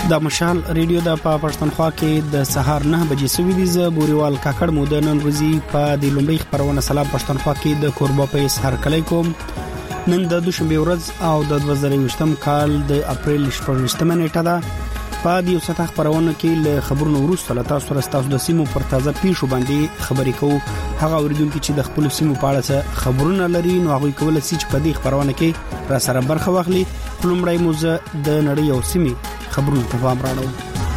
د مشال ریډیو د پښتونخوا کې د سهار 9 بجې سوي دي. ز بوريوال کاکړ مودنن ورځي په د لومړي خبرونه سلام پښتونخوا کې د کوربه په سهار کلی کوم. نن د دوشنبه ورځ او د 2023م کال د اپریل 18 نیټه ده. په دې وسته خبرونه کې له خبرونو وروسته تاسو سره د سیمو پر تازه پیښو باندې خبرې کوو. هغه اوریدونکو چې د خپل سیمو په اړه خبرونه لري نو هغه کول چې په دې خبرونه کې را سره برخه واخلي. لومړی موزه د نړۍ او سیمې خبرونه ته پام راوړو.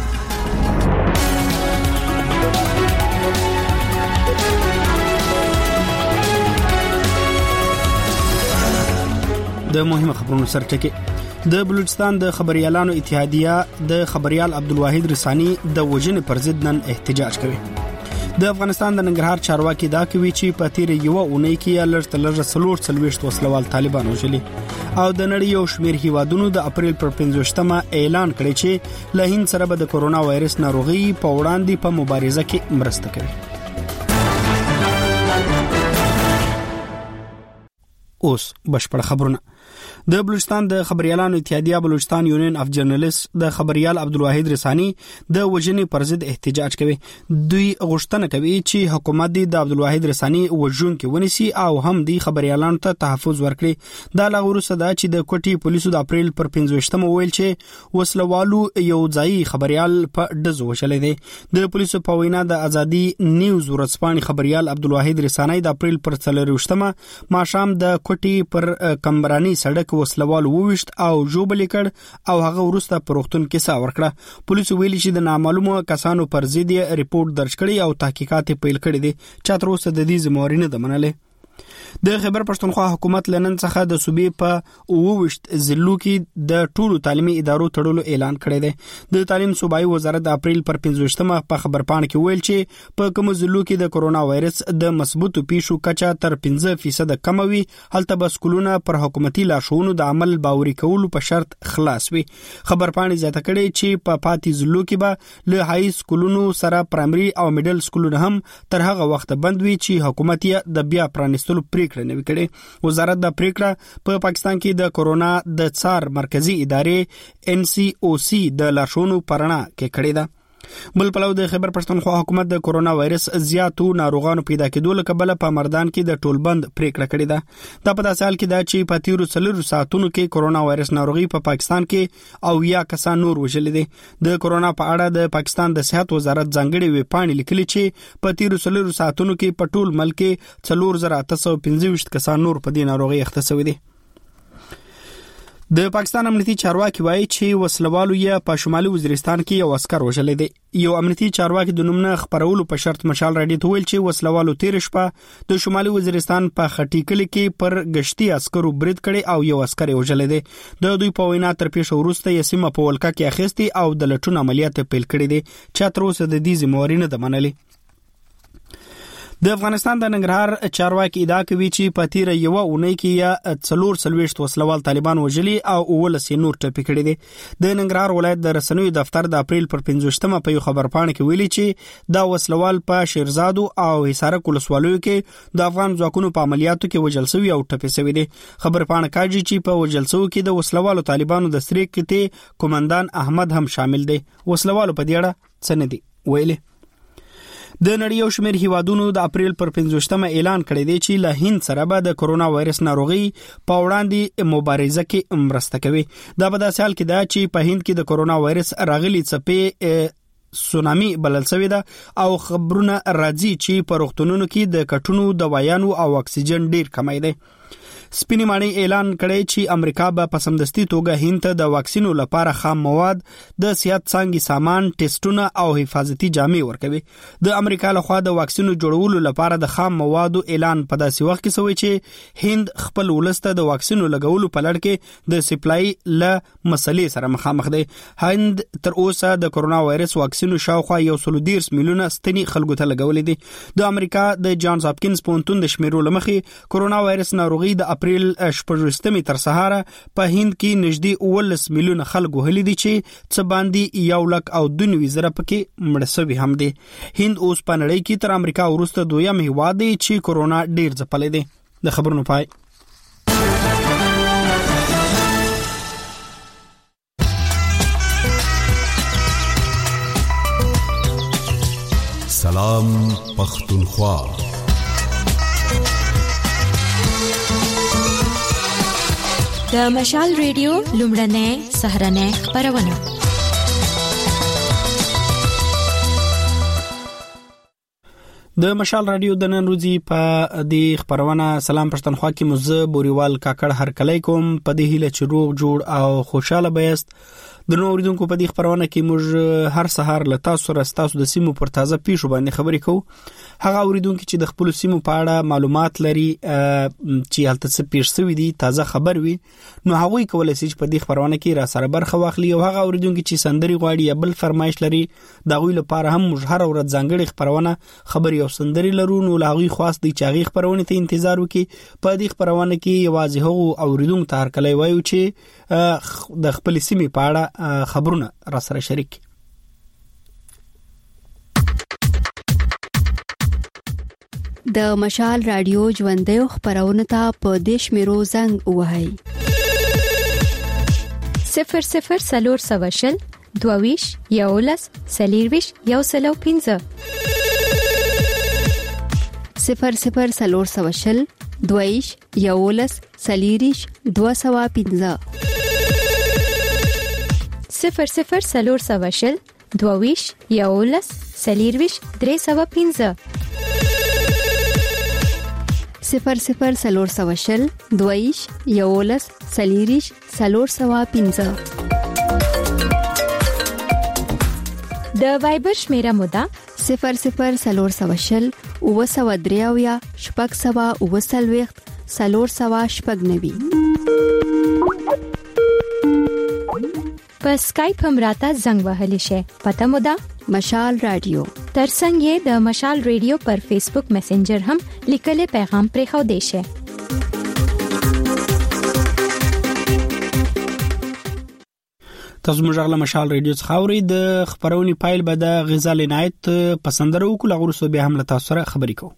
د مهمه خبرونو سرټکي د بلوچستان د خبريالانو اتحادیه د خبريال عبدالواحد رسانی د وژنې پر ضد نن احتجاج کوي. د افغانستان د ننګرهار چارواکي دا کوي چې په تیر یو اونۍ کې لږ سلور څلويشت وسلوال طالبان وژلي او د نړۍ یو شمېر هیوادونو د اپریل پر 15مه اعلان کړی چې له هند سره به د کورونا وایرس ناروغي په وړاندې په مبارزه کې مرسته کوي. اوس بشپړ خبرونه. د بلوچستان د خبريالانو اتحادیه بلوچستان یونین اف جرنالست د خبريال عبدالواحد رسانی د وژنې پر ضد احتجاج کوي. دوی غوښتنه کوي چې حکومت د عبدالواحد رسانی وژونکو ونیسي او هم د خبريالانو ته تحفظ ورکړي. دا لغورسه ده چې د کوټي پولیسو د اپریل پر 15مه ویل چې وسلوالو یو ځای خبريال په دزو وشلې دي. د پولیسو په وینا د ازادي نیوز ورځپاڼې خبريال عبدالواحد رسانی د اپریل پر 14مه ماښام د کوټي پر کمبرانی سړک وسلوال وويشت او جوبل کړ او هغه ورسته پروختون کیسه ورکړه. پولیسو ویلي چې د نامعلومو کسانو پر ضد ریپورت درج کړي او تحقیقات پیل کړي دي چې تر اوسه د دې ذمہواری نه ده منلې. د خیبر پښتونخوا حکومت لنن څخه د صوبې په 22 ضلعو کې د ټولو تعلیمي ادارو تړلو اعلان کړی دی. د تعلیم صوبایي وزارت د اپریل پر 15مه په خبرپاڼه کې ویل چې په کوم ضلعو کې د کورونا وایرس د مثبتو پیښو کچه تر 5% کم وي هلته به سکولونه پر حکومتي لارښوونو د عمل باوري کولو په شرط خلاص وي. خبرپاڼه زیاته کړې چې په پاتې ضلعو کې به له هاي سکولونو سره پرایمري او میډل سکولونه هم تر هغه وخت بند وي چې حکومت یې د بیا پرانستلو پریکړه نوي کړي. وزارت د پریکړه په پاکستان کې د کورونا د څار مرکزی ادارې NCOC د لارښوونو پرنا کې کړې ده. بل پلو د خیبر پښتونخوا حکومت د کورونا وایرس زیاتو ناروغانو پیدا کېدو له کبله په مردان کې د ټولبند پریکړه کړې ده. دا په داسې حال کې ده چې په تیرو 4 ساعتونو کې کورونا وایرس ناروغي په پاکستان کې او یا کسان نور وژل دي. د کورونا په اړه د پاکستان د صحت وزارت ځانګړي ویبپاڼه لیکلي چې په تیرو 4 ساعتونو کې په ټول ملک کې 4815 کسان نور په دې ناروغي اخته شوي دي. د پاکستان امنیتي چارواکي وایي چې وسلوالو یې په شمالي وزیرستان کې یو عسكر وژل دي. یو امنیتي چارواکي د نوم نه خبرولو په شرط مشال راډیو ته ویل چې وسلوالو تیر شپه د شمالي وزیرستان په خټي کلی کې پر گشتي عسکرو برید کړي او یو عسكر وژل دي. د دوی په وینا تر پیښو وروسته یې سیمه په ولکه کې اخیستي او د لټون عملیات پیل کړي دي چې تر اوسه د دې ذمہواری نه ده منلې. د افغانستان د ننګرهار چارواکي ادعا کوي چې په تیر یو اونۍ کې یا 440 وسلوال طالبان وژلي او 19 نور ټپي کړي دي. د ننګرهار ولایت د رسنیو دفتر د اپریل پر 15مه په یو خبرپاڼه کې ویلي چې دا وسلوال په شیرزادو او حصارک ولسوالیو کې د افغان ځواکونو په عملیاتو کې وژل شوی او ټپي شوی دي. خبرپاڼه کوي چې په وژل شوو کې د وسلوالو طالبانو د سریک کې کمانډان احمد هم شامل دی. وسلوالو په دې اړه څه نه دي ویلي. د نړۍ یو شمېر هیوادونو د اپریل پر 15مه اعلان کړی دی چې له هند سره به د کورونا وایرس ناروغي په وړاندې مبارزه کې مرسته کوي. دا په داسې حال کې ده چې په هند کې د کورونا وایرس راغلي څپې سونامي بلل شوی ده او خبرونه راځي چې په روغتونونو کې د کټونو دوايانو او اکسیجن ډیر کمی دی. سپینې ماڼۍ اعلان کړی چې امریکا به په سمدستي توګه هند ته د واکسینو لپاره خام مواد د صحت څانګې سامان ټیسټونه او حفاظتي جامې ورکوي. د امریکا لخوا د واکسینو جوړولو لپاره د خام موادو اعلان په داسې وخت کې شوی چې هند خپل ولسته د واکسینو لګولو په لړ کې د سپلای له مسلې سره مخامخ دی. هند تر اوسه د کورونا وایرس واکسینو شاوخوا 130 میلیونه ستنې خلکو ته لګولې دي. د امریکا د جانز هاپکینز پوهنتون د شمیرو لمخې کورونا وایرس ناروغي د اپریل 18 تر سهار په هند کې نږدې 19 میلیونه خلک وهلي دي چې څه باندې 1,92,000 پکې مړ شوي هم دي. هند اوس په نړۍ کې تر امریکا وروسته دویم هیواد دی چې کورونا ډیر ځپلی دی. د خبرونو پای. سلام پختونخوا. د مشال ریډیو لومړنۍ سهرنۍ خبرونه. د مشال رادیو د نن ورځې په دې خبرونه سلام پښتونخوا کې مزه بوريوال کاکړ هرکلی کوم په دې هیله چې روغ جوړ او خوشاله بیاست. د نو اوریدونکو په دې خبرونه کې موږ هر سهار له تاسو سره تاسو د سیمو پر تازه پیښو باندې خبرې کوو. هغه اوریدونکو چې د خپل سیمو په اړه معلومات لري چې هلته څه پیښ شوی دي تازه خبر وي نو هغه کولای شي چې په دې خبرونه کې را سره برخه واخلي او هغه اوریدونکو چې سندري غواړي یا بل فرمایش لري دا غوي لپاره هم موږ هر ورځ ځانګړي خبرونه خبري او سندري لرو نو لاغي خاص دي چې هغه خبرونه ته انتظار وکي. په دې خبرونه کې یوازې هغه اوریدونکو ته هرکلی وایو چې د خپل سیمې په اړه خبرونه را سره شریک. د مشال رادیو ژوندۍ خبرونه ته په دیش میرو زنګ وهاي 00 22 یولس سلیرویش یو سلو 15 00 22 یولس سلیریش 215 00 22 یولس سلیرویش 315 00 22 یولس سلیریش 315 د وایبر شمیره مودا 00 وسودریاویا شپږ سوا وسلويخت سلور سوا شپږ نوي. په سکایپ هم راته زنګ وهلی شي پته مودا مشال رادیو ترڅنګ د مشال ریډیو پر فیسبوک میسنجر هم لیکل پیغام پرې خو دی شي. تاسو موږ غلا مشال ریډیو څخه اوري د خبرونې پایل به د غزال عنایت پسندره وکړو غوړو به هم له تاسو سره خبرې کوو.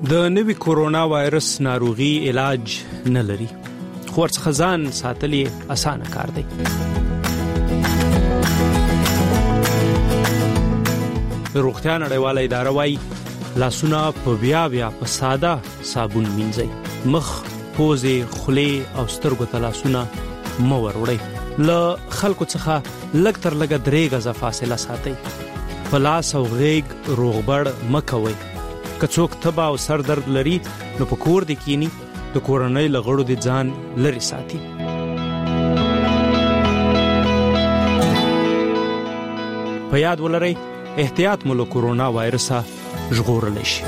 د نوي کورونا وایرس ناروغي علاج نه لري، خو ورڅخه ځان ساتل یې اسانه کار دی. روغتیا نړیواله اداره وايي لاسونه په بیا په ساده صابون مینځئ، مخ، پوزې، خولې او سترګو ته لاسونه مه وروړئ. له خلکو څخه لږ تر لږه 3 غزه فاصله ساتئ. په لاس او غېږ روغبړ مه کوئ. که څوک تبه او سر درد لري نو په کور دې کینی، د کورنۍ له غړو دې ځان لرې ساتي. په یاد ولرئ احتیاط مو له کورونا وایرسه ژغورلی شي.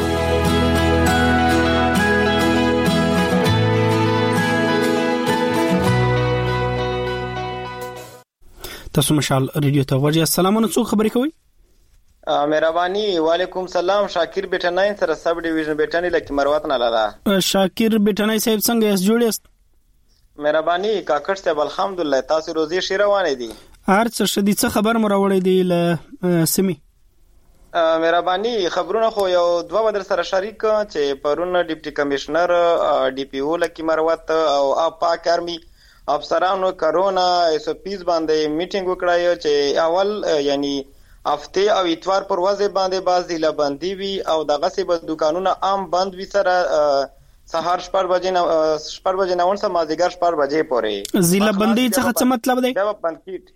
تاسو مشال ریډیو ته ورجه. السلام علیکم، خبرې کوي؟ مهرباني. وعلیکم سلام. شاکر بیٹنای سره سب ډیویژن بیٹنی لکه مروت نه لاله. شاکر بیٹنای صاحب څنګه یې جوړ یاست؟ مهرباني کاکړ صاحب الحمدلله. تاسو روزي ښه روانه دي؟ هر څه شدي. څه خبر مو راوړی دی له سیمې؟ مهرباني خبرونه خو یو دوه بدر سره شریک چې پرون ډیپټي کمشنر ډي پی او لکه مروت او پاک آرمي افسرانو کرونا اس او پیز باندې میټینګ وکړای چې اول یعنی هفته او اتوار پر ورځ باندې باز دی لبندي وی او دغه سه به دکانونه عام بند وی سره سهار 4 بجې نه 4 بجې نه ونسه مازیګر 4 بجې پورې. ضلع بندي څه مطلب دی؟ دا بند کیټ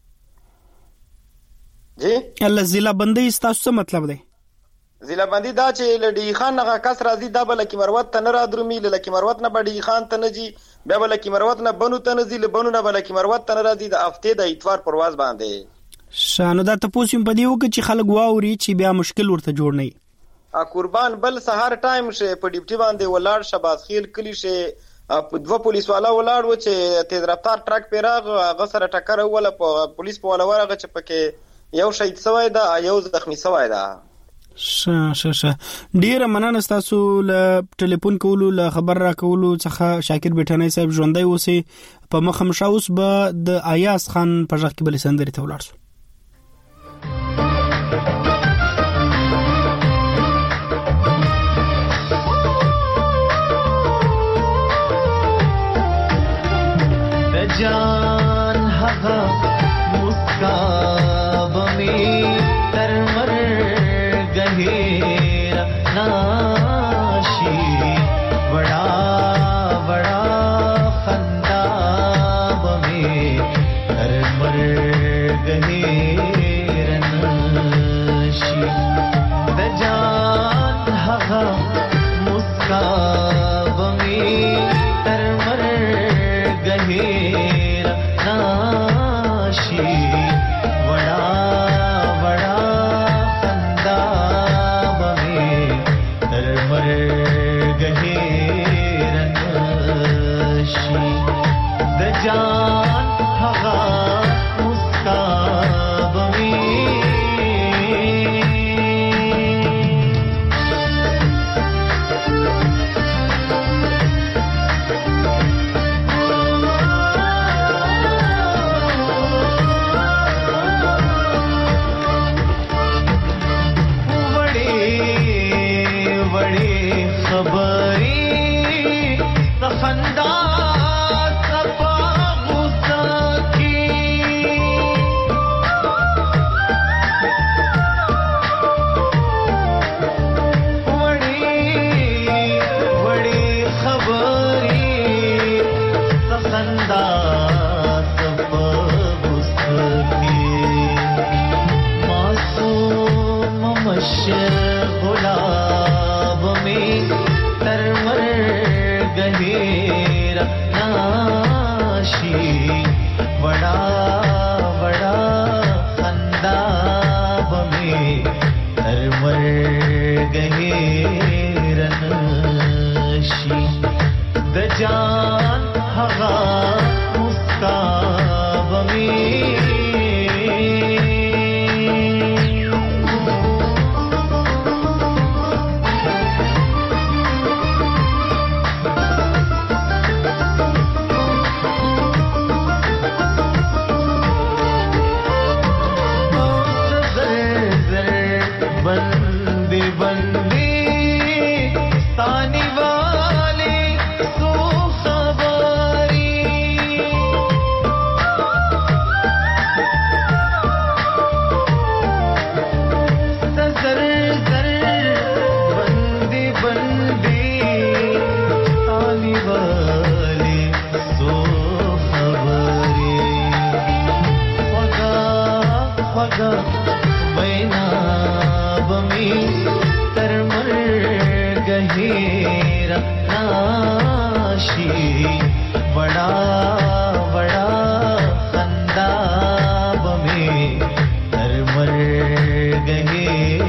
جی الله ضلع بندي تاسو څه مطلب دی؟ ضلع بندي دا چې لډي خان هغه کس راځي دا بل کی مروت ته نه را درومي لکه مروت نه بډي خان ته نه جی بیا بل کی مروت نه بنو ته نه زی له بنو نه بل کی مروت ته نه راځي د هفته د اتوار پر ورځ باندې. شانو دا تاسو په دیو کې چې خلک واوري چې بیا مشکل ورته جوړ نه قربان بل سهار ټایم شه په ډیپټي باندې ولاړ شباز خیل کلی شه دوه پولیس والا ولاړ و چې تیز رفتار ټرک پیراغ غسر ټکر ولا پولیس په ولا ورغه چې پکې یو شهید سوی دا یو زخمی سوی دا. ډیر مننه تاسو له ټلیفون کولو له خبر را کولو څخه. شاکر بیٹنای صاحب ژوندۍ اوسې په مخمشه اوس به د ایاز خان په ځخ کې بل سندري ته ولاړ شو. جان هغه مسکا بمي تر مرګ هیر ناشي وڑا وڑا خندا بمي تر مرګ هیر ناشي د جان هغه مسکا بمي تر مرګ هیر ناشي وڑا وڑا خندا بمي تر مرګ هیر ناشي د جان هغه مسکا بمي. जान हवा मुस्का बमी बंदी बंदी मेरा नाशी बड़ा बड़ा खंदाब में मर गए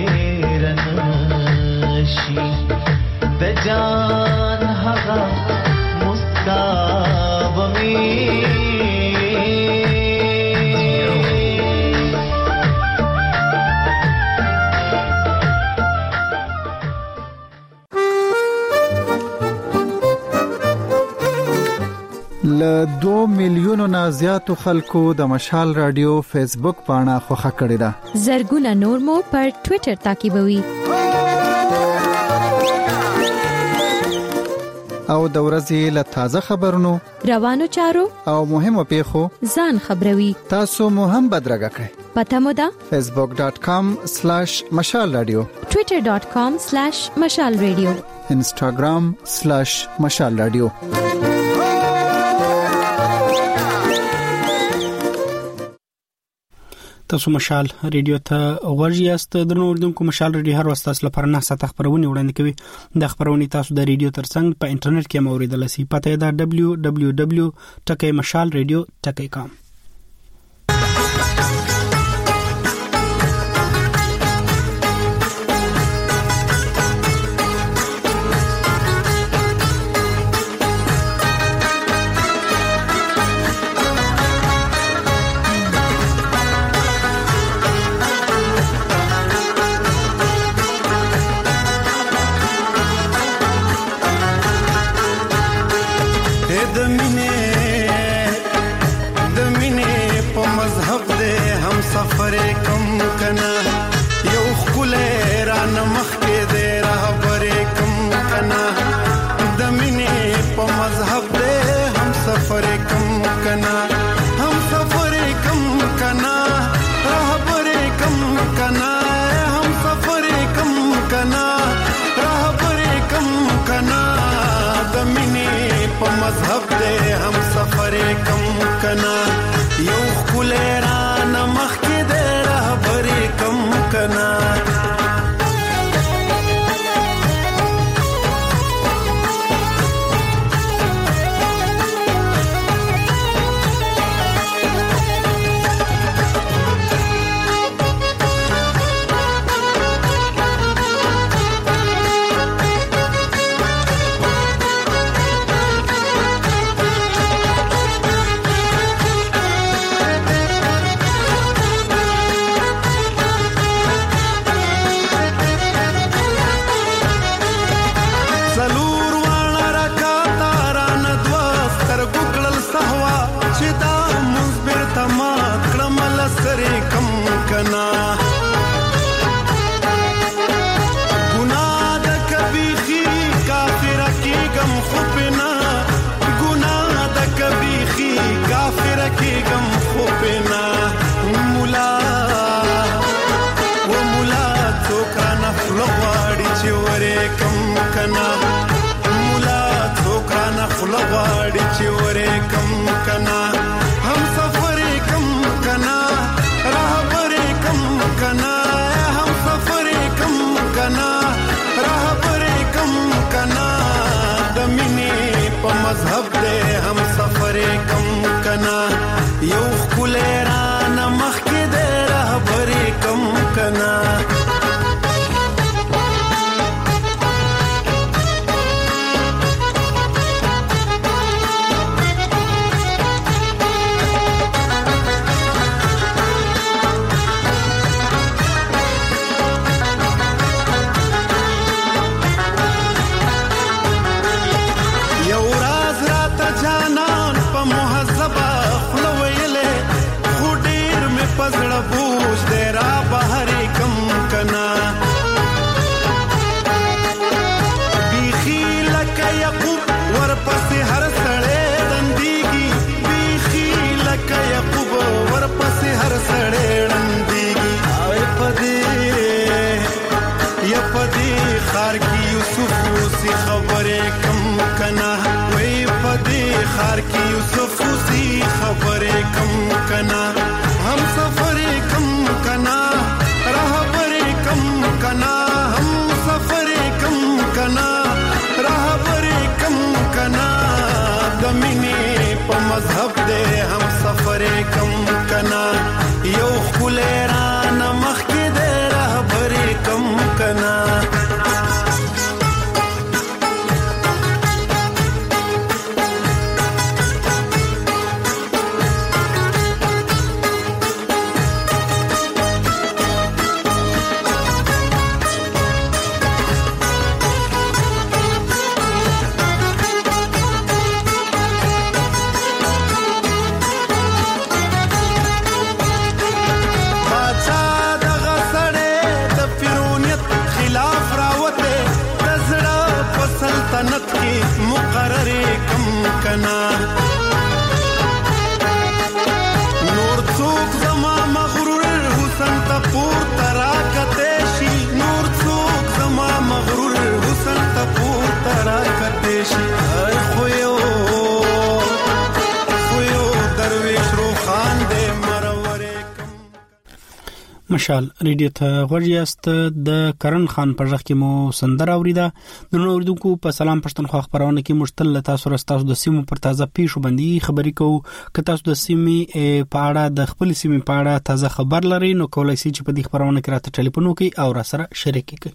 रनशी दजान हगा मुस्काब में ل 2 میلیونو نه زیاتو خلکو د مشال رادیو فیسبوک پاڼه خوښه کړې ده. زرګونه نور مو پر ټوئیټر تعقیبوي. او د ورځې له تازه خبرونو روانو چارو او مهمو پیښو ځان خبروي. تاسو مو هم بدرګه کړئ. پته مو ده facebook.com/mashalradio twitter.com/mashalradio instagram/mashalradio. تاسو مشال ریډیو ته غوږی یاست. د نوردونکو مشال ریډیو هر وخت تاسو لپاره نه ساته خبرونه وړاندې کوي. د خبرونه تاسو د ریډیو ترڅنګ په انټرنیټ کې موریدل شي. پته دا www.mashalradio.com. सफर कम कना यो खुले रान मख के दे रहबर कम कना दमिने प मजहब दे हम सफर कम कना हम सफर कम कना रहबर कम कना हम सफर कम कना रहबर कम कना दमिने प मजहब दे हम सफर कम कना यो खुले रान मख के दे रहबर कम कना مقرر کم کنا نور څوک زما مغرور حسن ته پورته راکته شي نور څوک زما مغرور حسن ته پورته راکته شي خو یو درویش روخان دې مرورې مشال ریډیو ته غوړیاست د کرن خان په ځخ کې مو سندره اوریدا د نو اوریدونکو په سلام پښتونخوا خبرونه کې مشتل تاسو رستاسو د سیمو پر تازه پیښو باندې خبرې کوو که تاسو د سیمې په اړه د خپل سیمې په اړه تازه خبر لرئ نو کولای شئ چې په دې خبرونه کې راته ټلیفون وکړئ او را سره شریک کړئ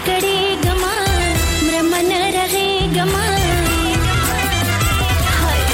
गमा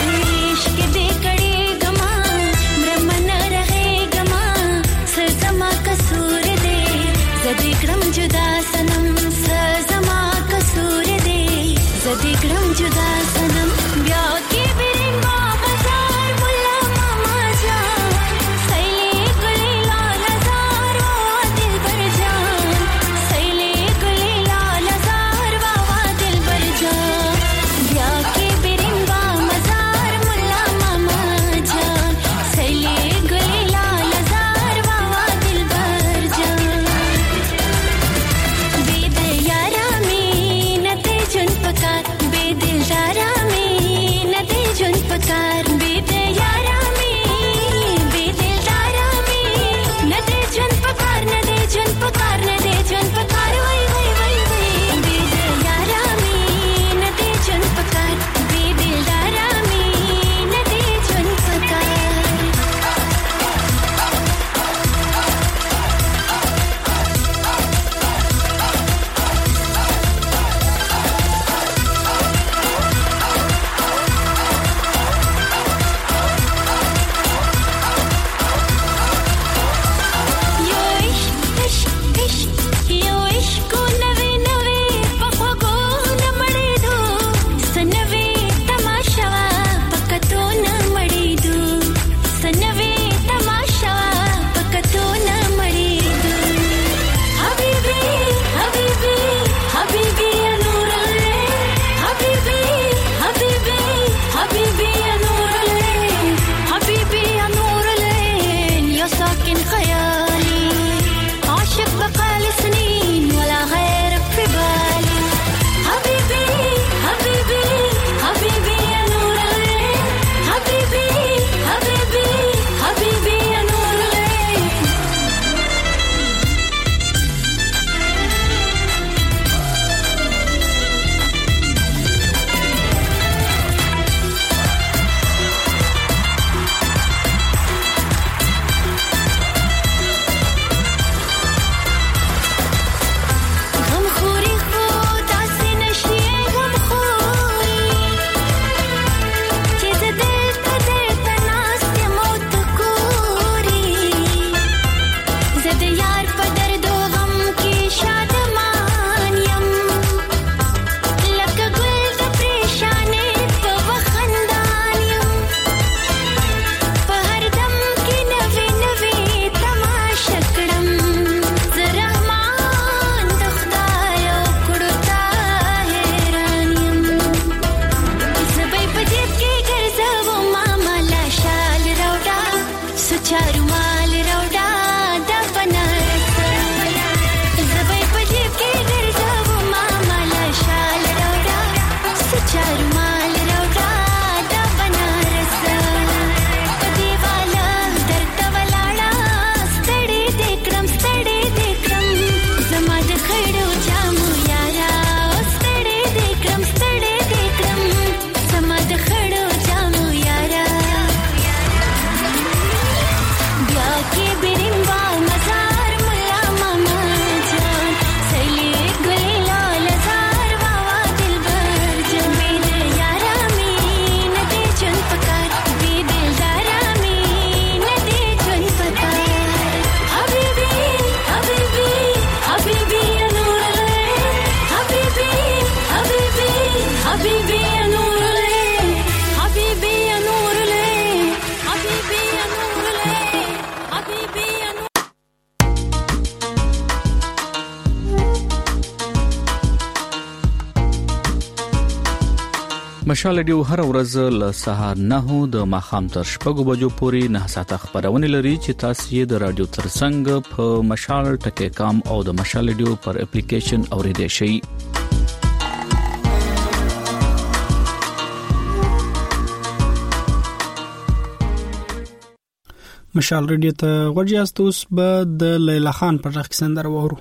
مشال رادیو هر ورځ له سهار 9 د ماښام تر 6 بجو پورې 9 ساعته خبرونه لري چې تاسو یې د رادیو ترڅنګ په مشال ټکی کام او د مشال رادیو پر اپلیکیشن اوریدئ شئ. مشال رادیو ته غوړیاست. اوس به د لیلا خان پر ځخ سندره وورو.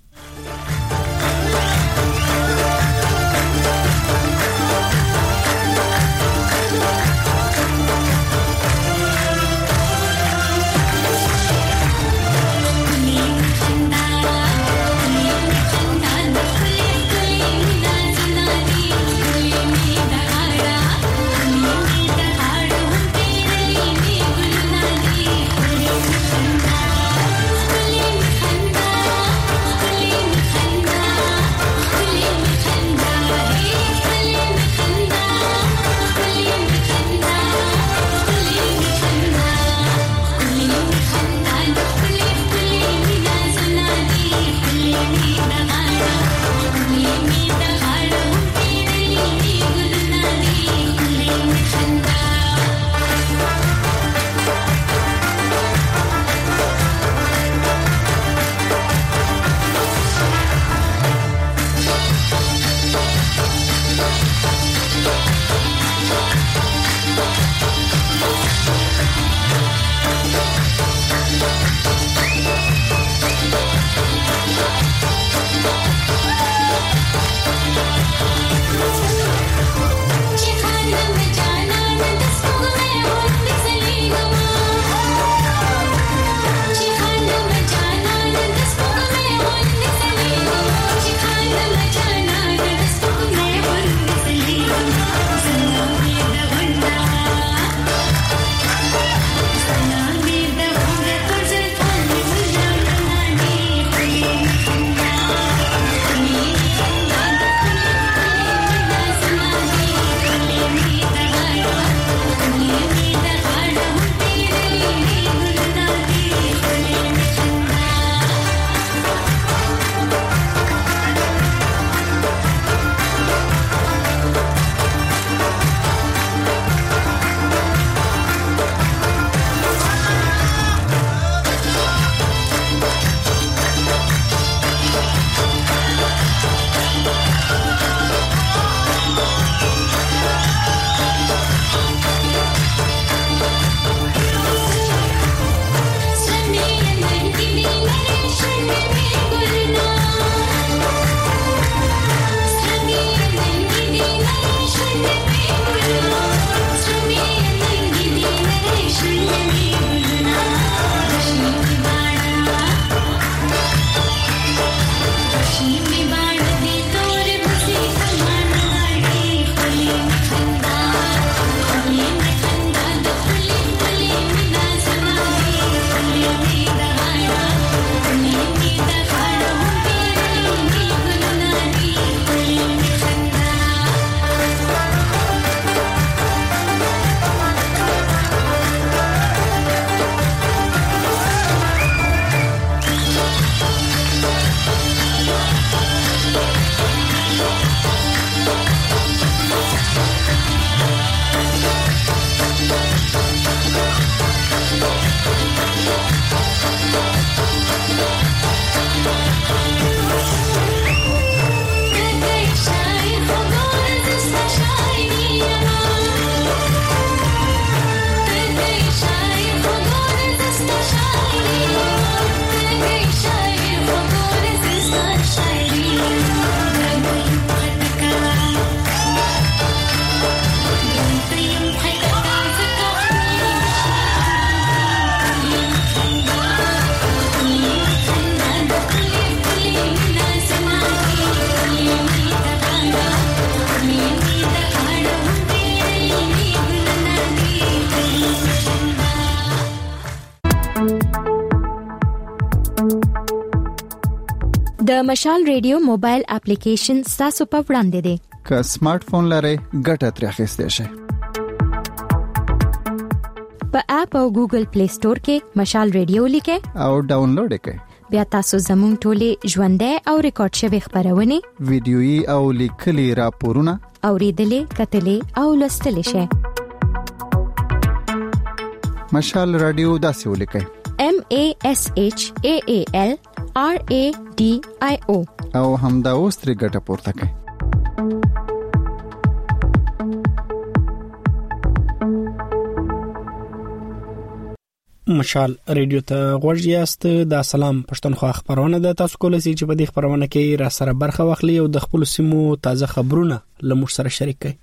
د مشال ریډیو موبایل اپلیکیشن تاسو په وړاندې دی. که سمارټ فون لرئ ګټه ترې اخیستئ شئ. په اپ او ګوګل پلی سٹور کې مشال ریډیو لیکئ او ډاونلوډ کړئ. بیا تاسو زموږ ټولې ژوندۍ او ریکارډ شوی خبرونه ویډیويي او لیکلي راپورونه اوریدلې کتلې او لوستلې شئ. مشال رادیو داسې ولیکئ: MASHAALRADIO او همدا اوس ترې ګټه پورته کړئ. مشال ریډیو ته غوږ یاست. د سلام پښتونخوا خبرونه د تاسو کولای شئ چې په دې خبرونه کې را سره برخه واخلئ او د خپل سیمو تازه خبرونه لمر سره شریک کړئ.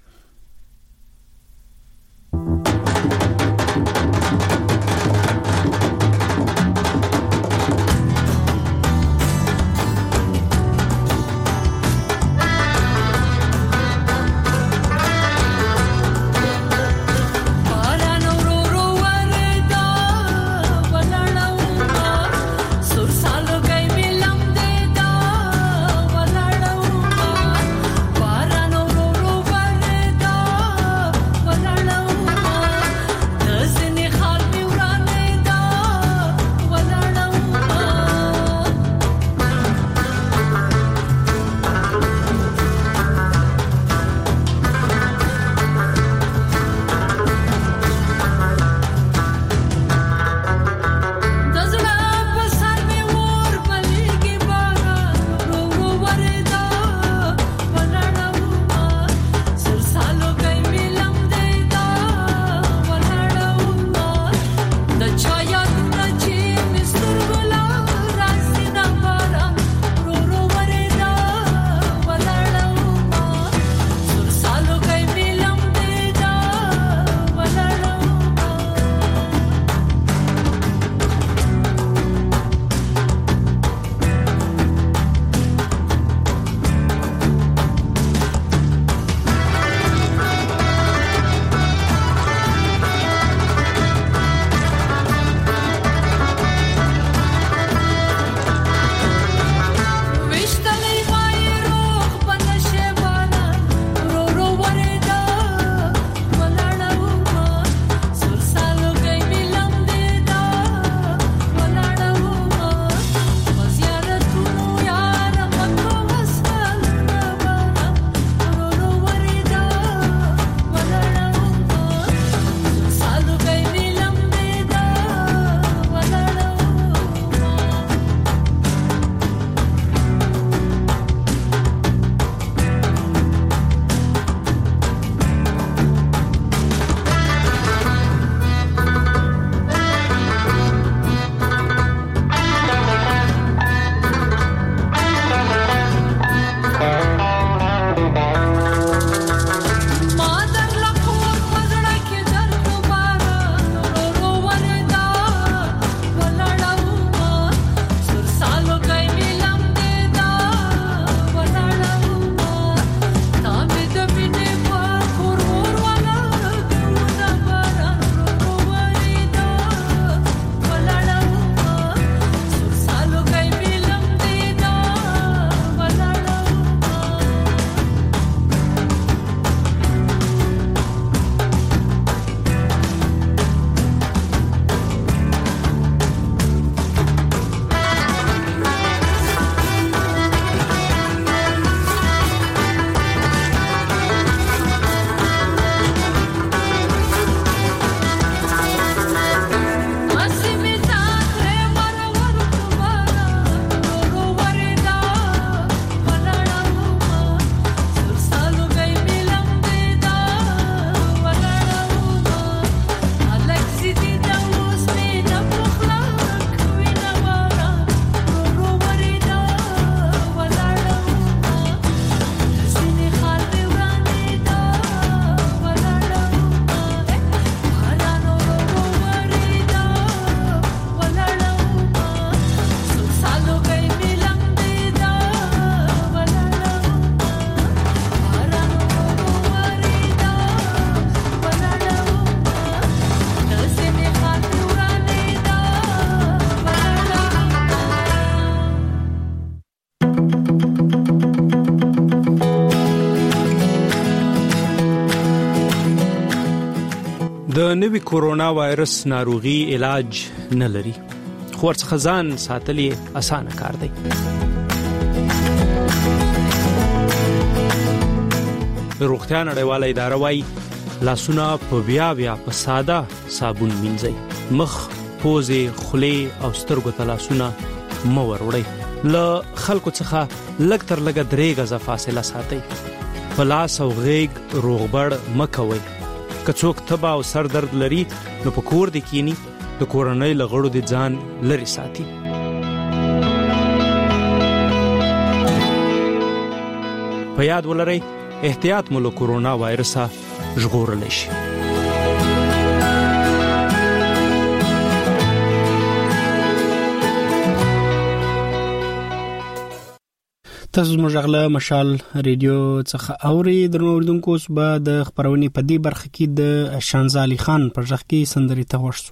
د نوي کورونا وایرس ناروغي علاج نه لري، خو ورڅخه ځان ساتل اسانه کار دی. روغتیا نړیواله اداره وايي لاسونه په بیا په ساده صابون مینځئ. مخ، پوزې، خولې او سترګو ته لاسونه مه وروړئ. له خلکو څخه لږ تر لږه 3 غزه فاصله ساتئ. په لاس او غېږ روغبړ مه کوئ. که څوک تبه او سر درد لري نو په کور دې کینی، د کورنۍ له غړو دې ځان لرې ساتي. په یاد ولرئ احتیاط مو له کورونا وایرسه ژغورلی شي. تاسو زموږ غلا مشال ریډیو څخه اوري. درنو اوریدونکو صبح د خبرونې په دې برخه کې د شانزالي خان پر ځخ کې سندري ته ورسو.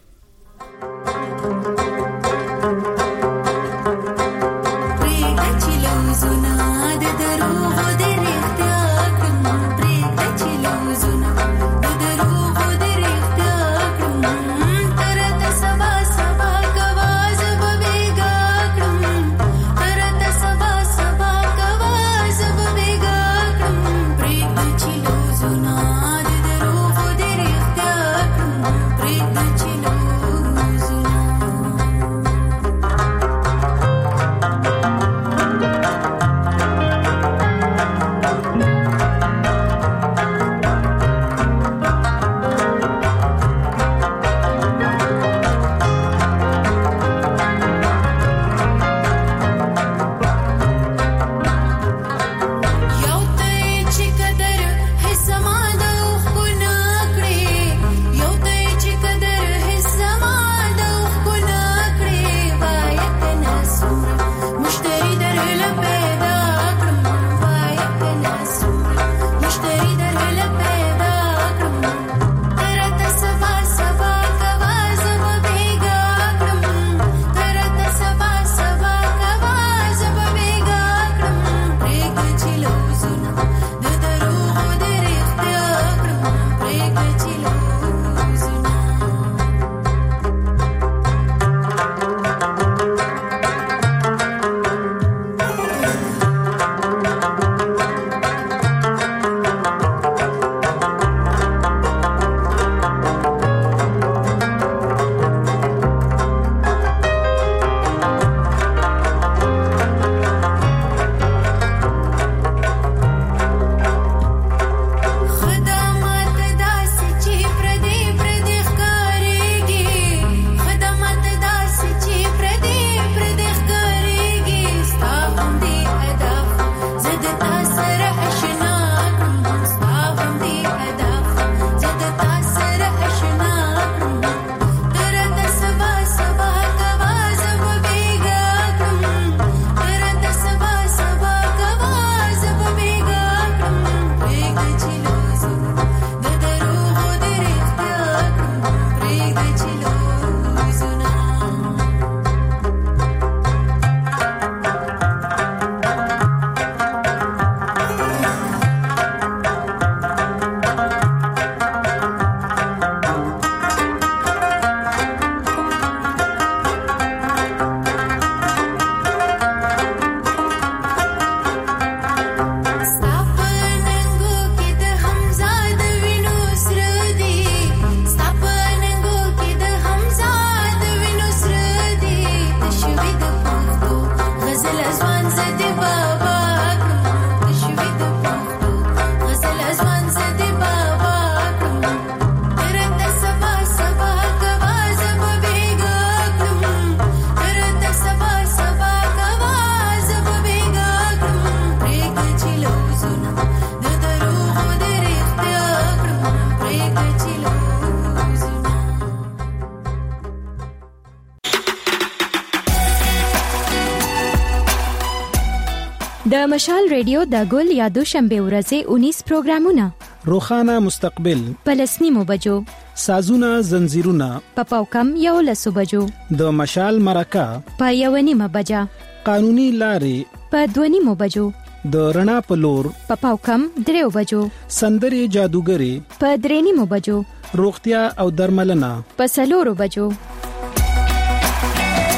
د مشال ریډیو د ګل یادو شنبه ورځې 19 پروګرامونه روخانه مستقبل پلسنیمو بجو سازونه زنجیرونه پاوکم یو لسو بجو د مشال مرکه په یونیمه بجا قانوني لارې په 2 بجو د رڼا په لور پاوکم 3 بجو سندري جادوګری په 3 بجو روغتیا او درملنه په 4 بجو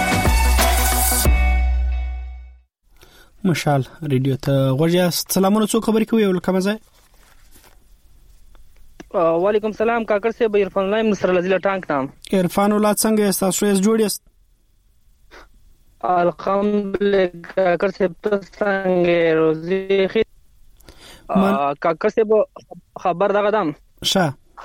مشال ریډیو ته غوړیا. سلامونه، څو خبرې کوي ولکم ځای؟ وعلیکم سلام کاکر صاحب، عرفان الله مصر لذیل ټانک نام. عرفان الله څنګه تاسو یې جوړ یاست؟ الحمدلله کاکر صاحب څنګه روزي خیر؟ کاکر صاحب خبر دغه دم شه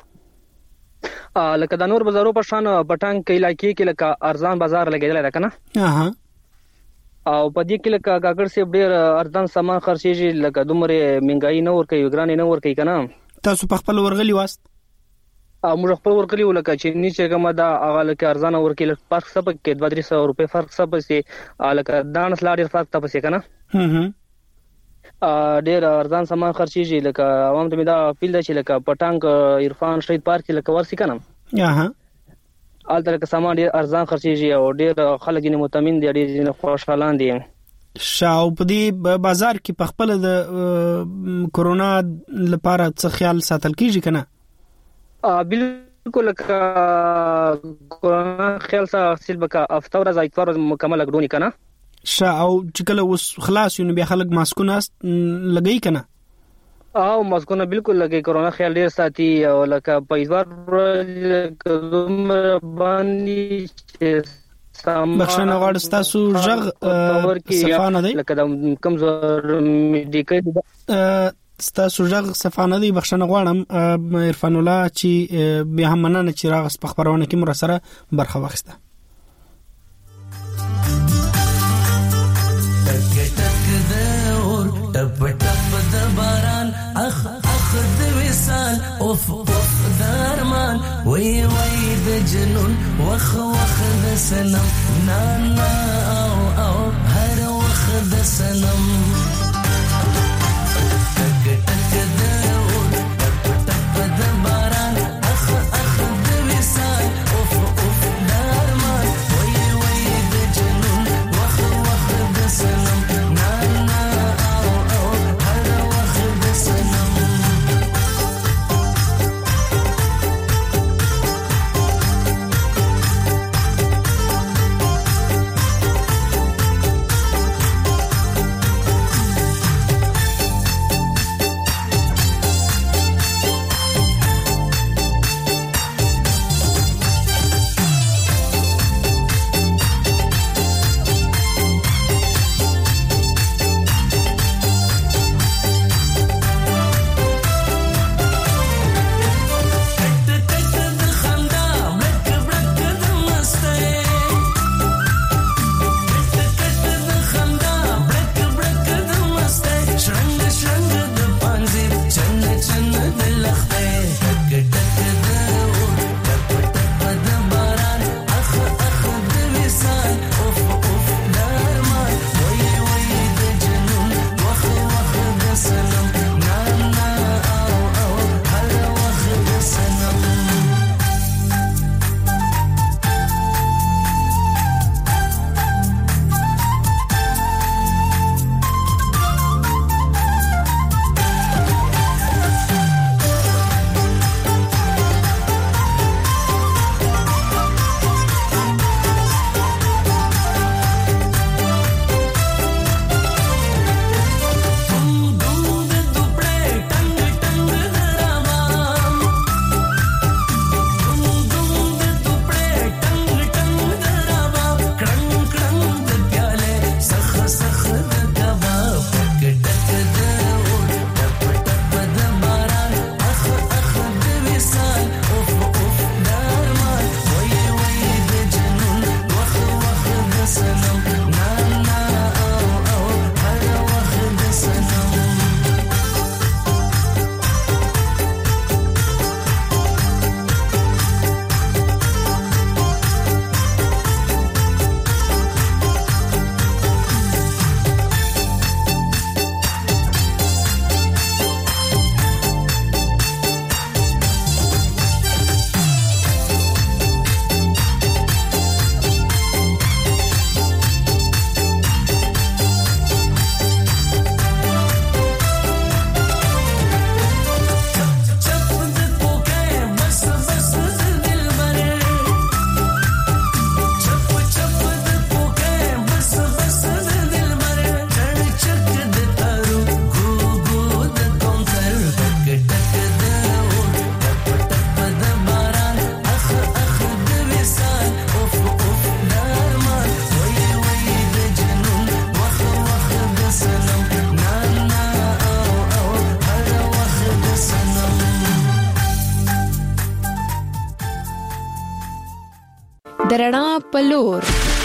لکه د نور بازارو په شان پټنګ کې علاقې کې لکه ارزان بازار لګیدل ده کنه. او په دې کې لکه کاکر صاحب ډیر ارزان سامان خرڅېږي، لکه دومره مهنګای نه ور کوي، ګران نه ور کوي کنه. تاسو په خپل ورغلی واست؟ موږ خپل ورغلی ولکه چې نیچه کومه دا هغه لکه ارزان ور کوي، فرق څه پکې 200 روپے فرق څه پسې لکه دانس لا ډیر فرق ته پسې کنه. ډیر ارزان سامان خرڅېږي، لکه عوام ته دا اپیل ده چې لکه پټنګ عرفان شهید پارک لکه ورسې کنه. آلته لکه سامان ډیر ارزان خرڅېږي او ډیر خلک یې مطمئن دي، ډیر خوشحالان دي. شاو په دې بازار کې په خپل د کورونا لپاره څه خیال ساتل کیږي کنه؟ بالکل کورونا خیال ساتل بکا افتور از ایتوار مکمل لګډونی کنه. او چې کله اوس خلاص یو بیا خلک ماسکونه لګی کنه؟ او ماسکونه بالکل لګی، کورونا خیال ډیر ساتي او لکه په ایتوار کوم باندې بخښنه غواړم تاسو ژغ صفانه دی لکه د کمزور میډیکل تاسو ژغ صفانه دی. بخښنه غواړم عرفان الله چې به هم مننه چې راغس په خبرونه کې مر سره برخه واخیسته. ټپ ټپ د باران اخ اخ د وصال اوف اوف درمان وی وی د جنون وخ وخ د سنم نا نا او او هر وخ د سنم ټک ټک د ټپ ټپ د باران اخ اخ د وصال اوف اوف درمان وی وی د جنون وخ وخ د سنم نا نا درنا پلور.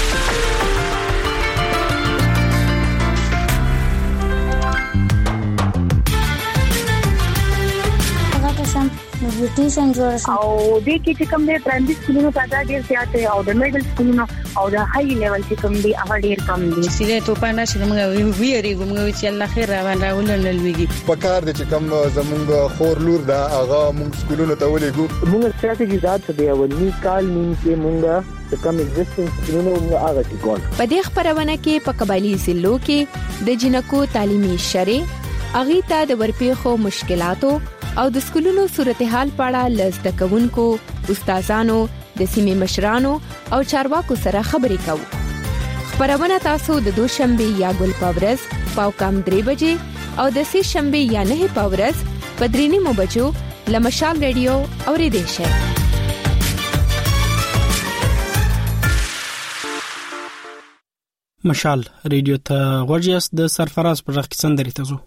نیوټریشن جوړ شي او د کې چې کوم د پرایمري سکولونو تعداد ډیر زیات دی او د میډل سکولونو او د هاي لیول چې کوم دی هغه ډیر کم دي. سیده ته پانا چې موږ ویریږو موږ چې الله خیر روان راولل لويږي په کار د چې کوم زمونږ خور لور دا هغه موږ سکولونو ته ولېګو. موږ ستراتیژي ذات دی اولنی کال نیم کې موږ د کوم ایگزیسټنس سکولونو موږ هغه کې کول. په دې خبرونه کې په قبایلی ضلعو کې د جنکو تعلیمي شری اغي ته د ورپېخو مشکلاتو او د سکولونو صورتحال پاړه لزده کوونکو، استادانو، د سیمې مشرانو او چارواکو سره خبرې کوو. خبرونه تاسو د دوشنبه یا ګل پاورز پاو کم 3 بجې او د سې شنبه یا 9 پاورز په 3 بجو لمشال ریډیو اوریدئ شئ. مشال ریډیو ته غوږیاس د سرفراز پر غږ سندري تاسو.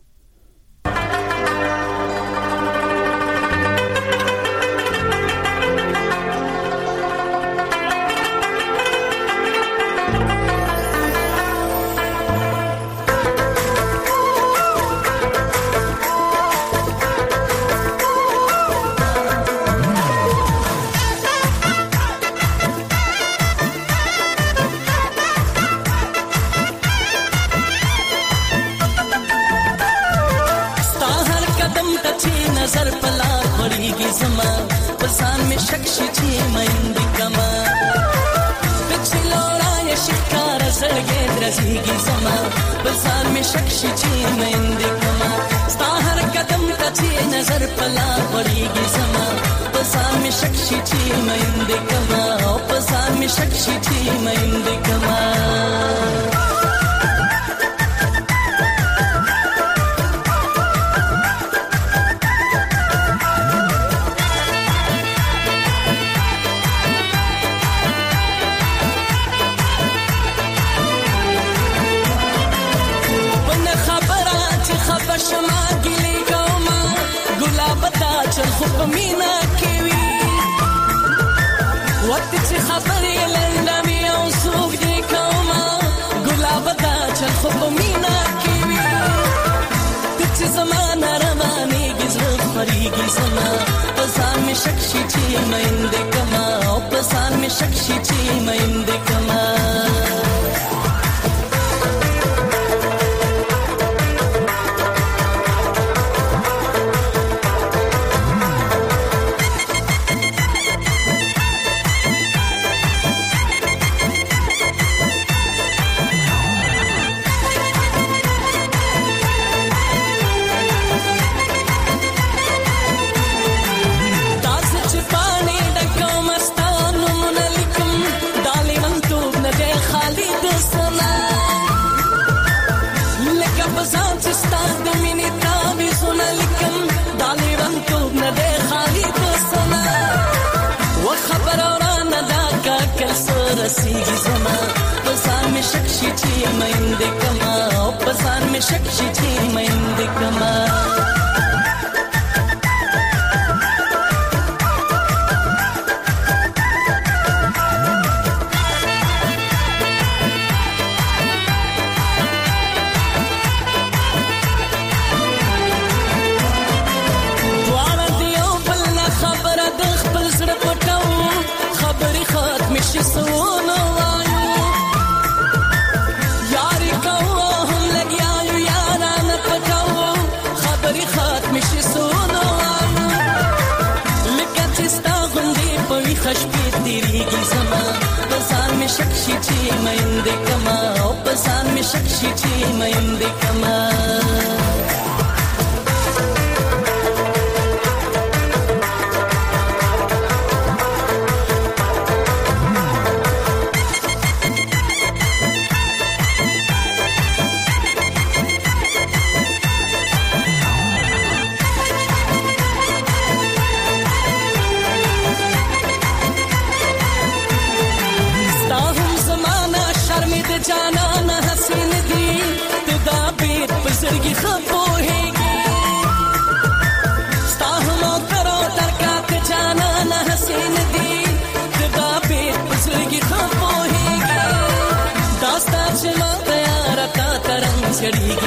जाना न हसीन दी तुदा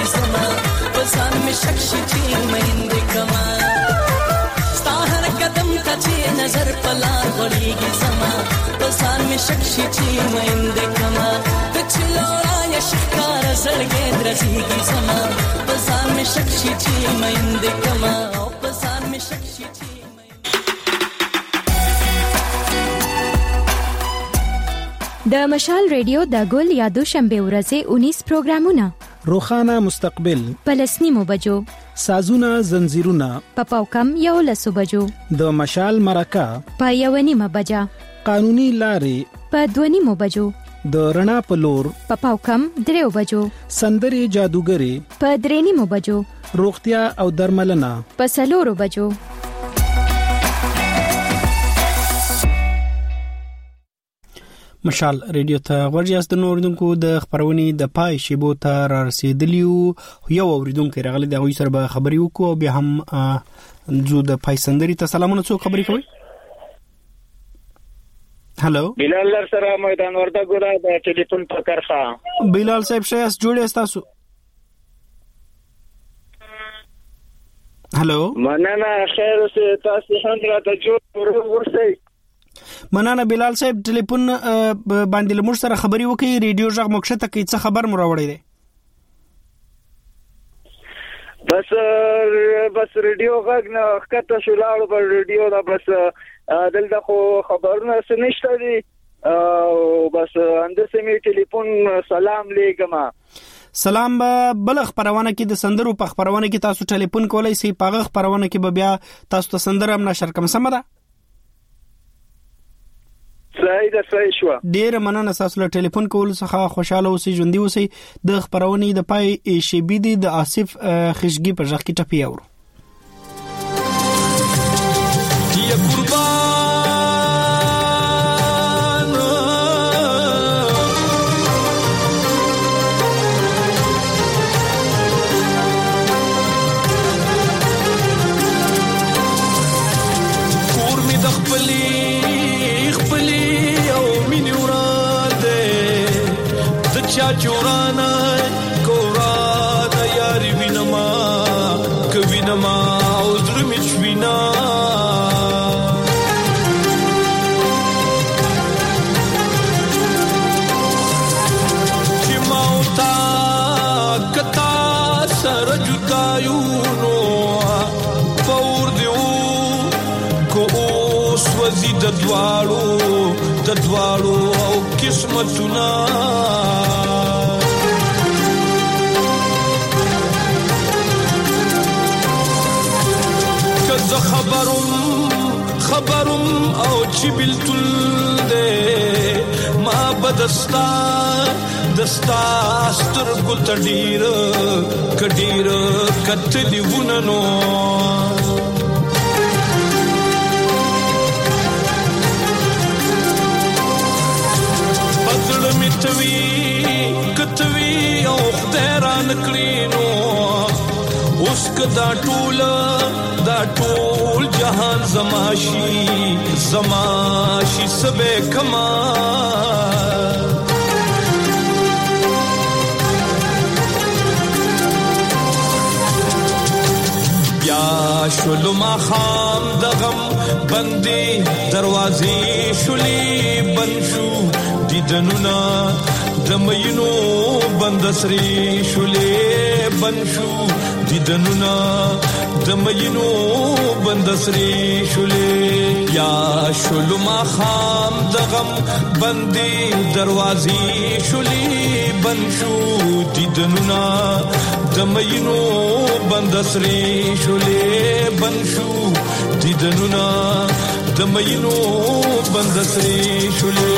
زما پسان می شکشي چې مېند کما ستا هر قدم ته چې نظر پلار غړيږي زما پسان می شکشي چې مېند کما پچلورا یا شکار زړګې درځيږي زما پسان می شکشي چې مېند کما پسان می شکشي چې د مشال ریډیو د ګل یادو شنبه ورځې 19 پروګرامونه روخانه مستقبل پلسنی مو بجو سازونه زنجیرونه پاوکم یو لسو بجو د مشال مرکه پایونی مبجا قانوني لارې په دونی مو بجو د رڼا په لور پاوکم دریو بجو سندري جادوګری په درېنی مو بجو روغتیا او درملنه په سلورو بجو مشال ریډیو ته ورجاست د نوردونکو د خبرونې د پای شیبو ته را رسیدلیو یو اوریدونکو راغلی د غوي سره به خبري وکړو بیا هم جو د پای سندري ته سلامونه څو خبري کوي هالو بلال سره میدان وردګو د ټلیفون په کرخه بلال صاحب شایس جوړې تاسو هالو مننه خیر اوسه تاسو هم راته جوړ ورسئ مننه بلال صاحب ټلیفون باندې لمر سره خبري وکي ریډیو ژغ مکشته کې څه خبر مو راوړی دی بس ریډیو غږ نه کته شولاړو پر ریډیو دا بس دلته خو خبرونه نشته دي بس اندسه می ټلیفون سلام لګما سلام بل خبرونه کې د سندرو په خبرونه کې تاسو ټلیفون کولای شئ په خبرونه کې بیا تاسو ته سندره هم نشر کوم سم ده صحیح شو ډیر مننه تاسو له ټلیفون کول څخه خوشاله اوسئ ژوندۍ اوسئ د خبرونې د پای شیبي د آصف خشګي په ځخ کې ټپي اورو یا قربان کور می د خپلې چا چورانا کورانا یاری وینما کوینما عذر مچوینا چې ماوتا کتا سر جدایونو پور دیو کو اوس وزي د دوالو او قسمتنا خبرم او چې بلتل دې ما بدستا دستا سترګو تډیر کډیر کتلی وننو بدل میتوي کتوي او خدای نکلینو اوس کدا ټول جهان زماشي سبه کما بیا شلو ما خام دغم بندي دروازې شولي بنشو دیدنونا دمینو بندسری شولي بنشو دیدنونا دمینو بندسری شولي یا شلو ما خام دغم بندي دروازې شولي بنشو دیدنونا دمینو بندسری شولي بنشو دیدنونا دمینو بندسری شولي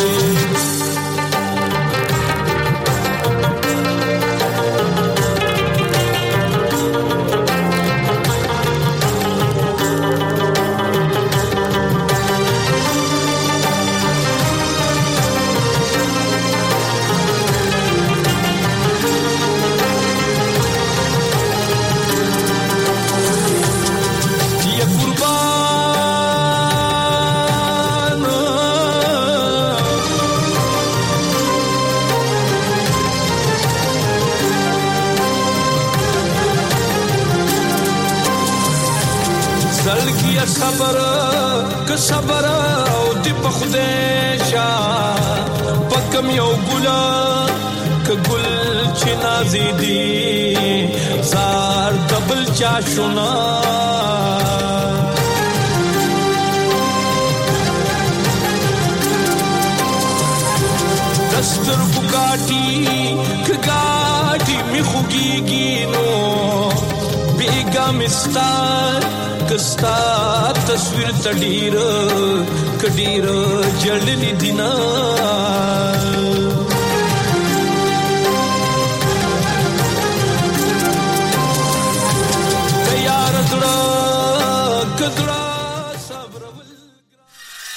صبر او دی په خدای شا پکم یو ګلا ک ګل چې نازي دي زار دبل چا شونا دستر بوګاټي ک ګاټي می خوګيږي نو بیګا مستار کستا تصویر تډیر کډیر جړلی دینا